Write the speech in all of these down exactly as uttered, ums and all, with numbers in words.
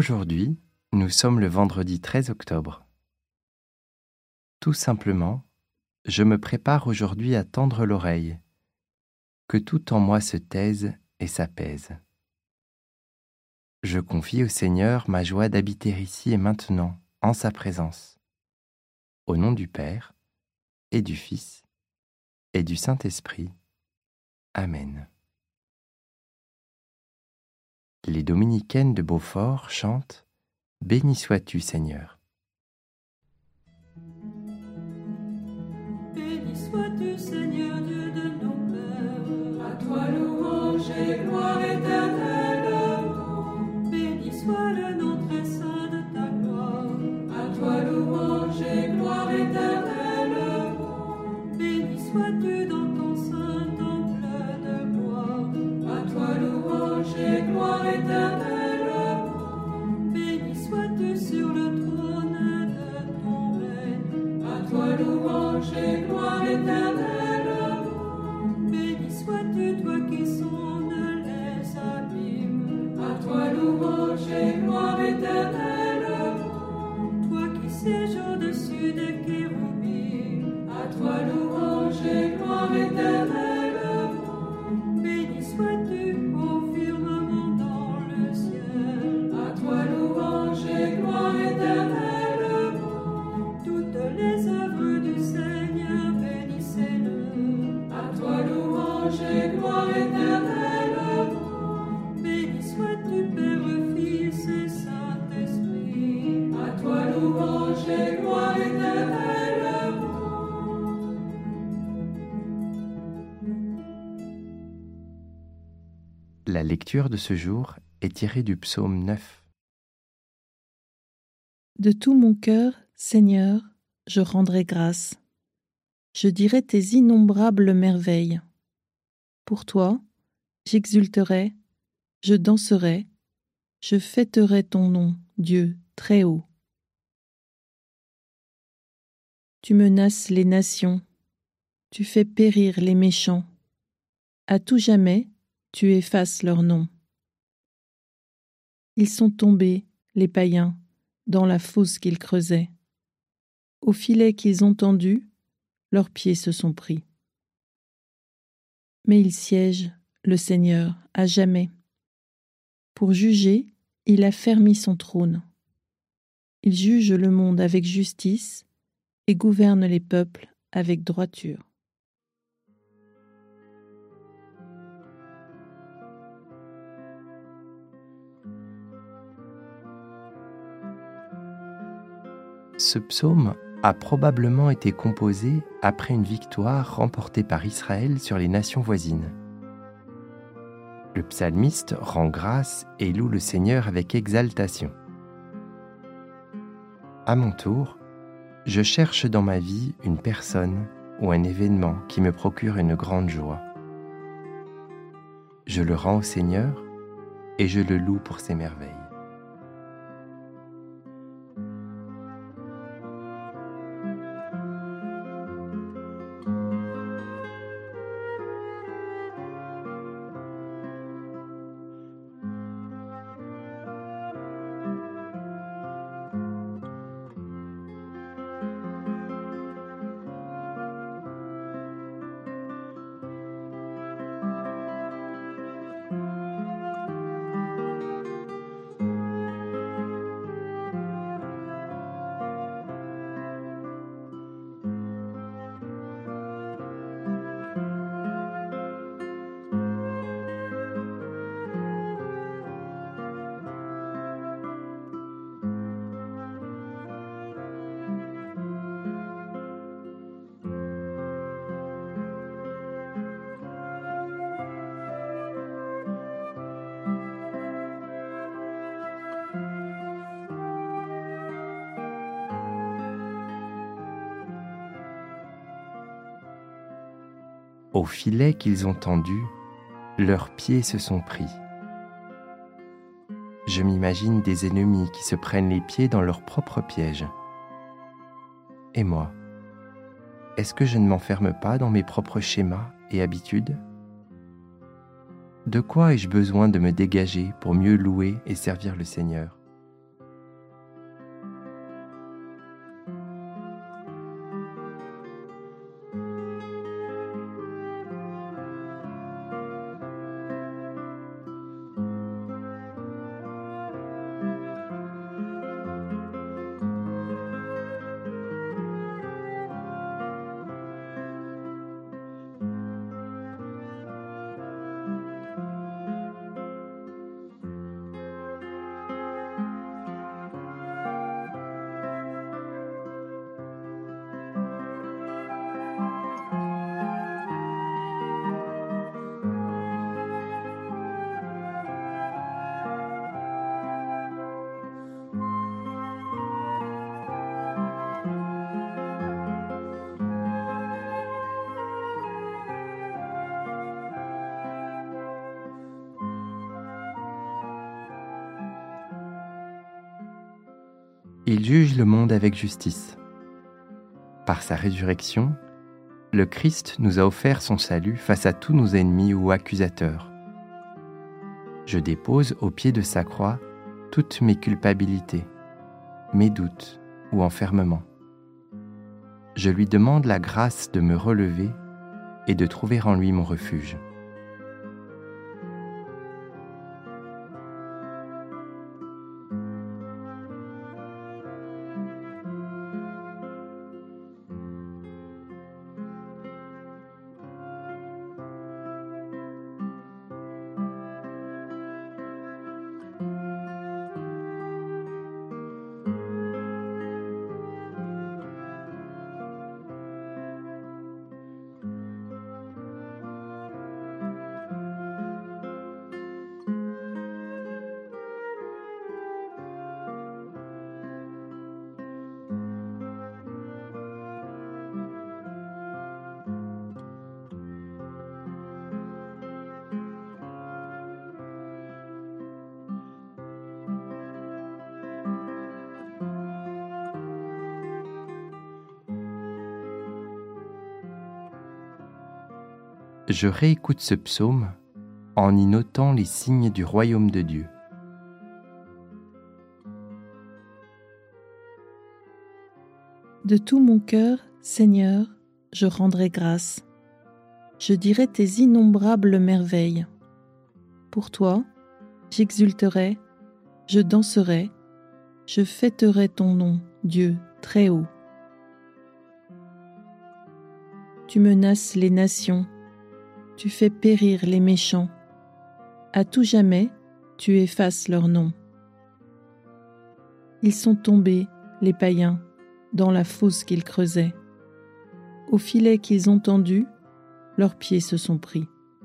Aujourd'hui, nous sommes le vendredi treize octobre. Tout simplement, je me prépare aujourd'hui à tendre l'oreille, que tout en moi se taise et s'apaise. Je confie au Seigneur ma joie d'habiter ici et maintenant, en sa présence. Au nom du Père, et du Fils, et du Saint-Esprit. Amen. Les dominicaines de Beaufort chantent « Béni sois-tu, Seigneur ». Béni sois-tu, Seigneur Dieu de nos pères, à toi louange et gloire éternellement. Béni soit le nom très saint de ta gloire, à toi louange et gloire éternellement. Béni sois-tu dans ton saint temple de bois, à toi louange et gloire éternellement. Béni sois-tu sur le trône de ton règne, à toi louange et gloire éternellement. Béni sois-tu, toi qui sondes les abîmes, à toi louange et gloire éternellement. Toi qui sièges au-dessus des kérubimes, à toi louange et gloire éternellement. Béni sois-tu au firmament dans le ciel, à toi louange et gloire éternellement. Toutes les œuvres du Seigneur, bénissez-le, à toi louange et gloire éternellement. Béni sois-tu, Père, Fils et Saint-Esprit, à toi louange et gloire éternellement. La lecture de ce jour est tirée du psaume neuf. De tout mon cœur, Seigneur, je rendrai grâce. Je dirai tes innombrables merveilles. Pour toi, j'exulterai, je danserai, je fêterai ton nom, Dieu, très haut. Tu menaces les nations, tu fais périr les méchants. À tout jamais, tu effaces leur nom. Ils sont tombés, les païens, dans la fosse qu'ils creusaient. Au filet qu'ils ont tendu, leurs pieds se sont pris. Mais il siège, le Seigneur, à jamais. Pour juger, il a fermi son trône. Il juge le monde avec justice et gouverne les peuples avec droiture. Ce psaume a probablement été composé après une victoire remportée par Israël sur les nations voisines. Le psalmiste rend grâce et loue le Seigneur avec exaltation. À mon tour, je cherche dans ma vie une personne ou un événement qui me procure une grande joie. Je le rends au Seigneur et je le loue pour ses merveilles. Au filet qu'ils ont tendu, leurs pieds se sont pris. Je m'imagine des ennemis qui se prennent les pieds dans leur propre piège. Et moi, est-ce que je ne m'enferme pas dans mes propres schémas et habitudes ? De quoi ai-je besoin de me dégager pour mieux louer et servir le Seigneur ? il juge le monde avec justice. Par sa résurrection, le Christ nous a offert son salut face à tous nos ennemis ou accusateurs. Je dépose au pied de sa croix toutes mes culpabilités, mes doutes ou enfermements. Je lui demande la grâce de me relever et de trouver en lui mon refuge. Je réécoute ce psaume en y notant les signes du royaume de Dieu. De tout mon cœur, Seigneur, je rendrai grâce. Je dirai tes innombrables merveilles. Pour toi, j'exulterai, je danserai, je fêterai ton nom, Dieu, très haut. Tu menaces les nations, tu fais périr les méchants. À tout jamais, tu effaces leur nom. Ils sont tombés, les païens, dans la fosse qu'ils creusaient. Au filet qu'ils ont tendu, leurs pieds se sont pris.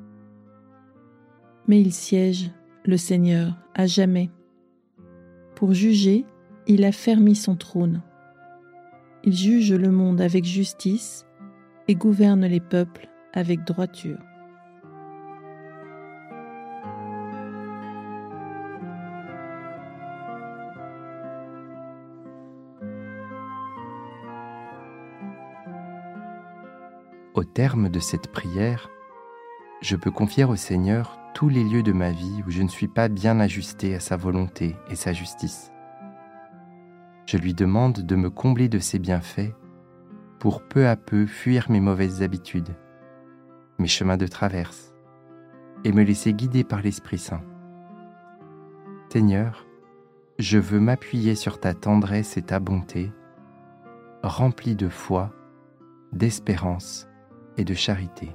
Mais il siège, le Seigneur, à jamais. Pour juger, il a fermi son trône. Il juge le monde avec justice et gouverne les peuples avec droiture. Au terme de cette prière, je peux confier au Seigneur tous les lieux de ma vie où je ne suis pas bien ajusté à sa volonté et sa justice. Je lui demande de me combler de ses bienfaits pour peu à peu fuir mes mauvaises habitudes, mes chemins de traverse, et me laisser guider par l'Esprit Saint. Seigneur, je veux m'appuyer sur ta tendresse et ta bonté, rempli de foi, d'espérance et de charité.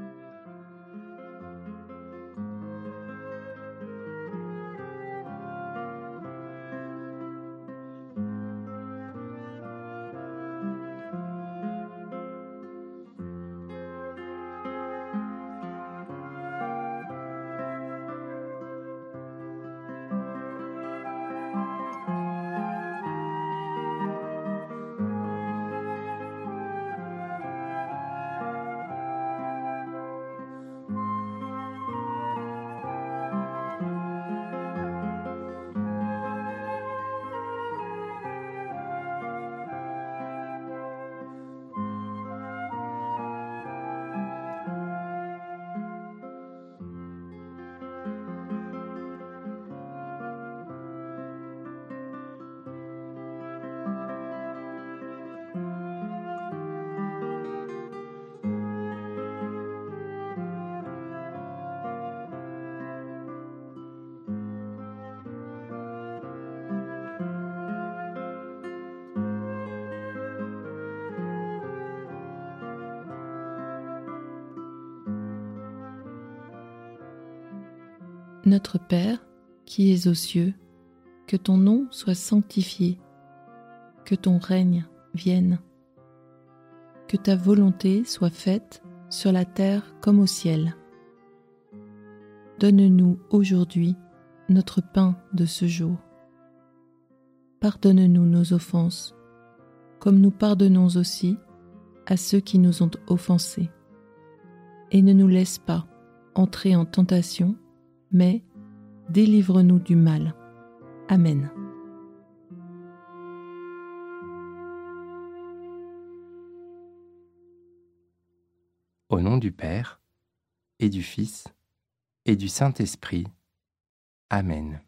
Notre Père, qui es aux cieux, que ton nom soit sanctifié, que ton règne vienne, que ta volonté soit faite sur la terre comme au ciel. Donne-nous aujourd'hui notre pain de ce jour. Pardonne-nous nos offenses, comme nous pardonnons aussi à ceux qui nous ont offensés. Et ne nous laisse pas entrer en tentation, mais délivre-nous du mal. Amen. Au nom du Père, et du Fils, et du Saint-Esprit. Amen.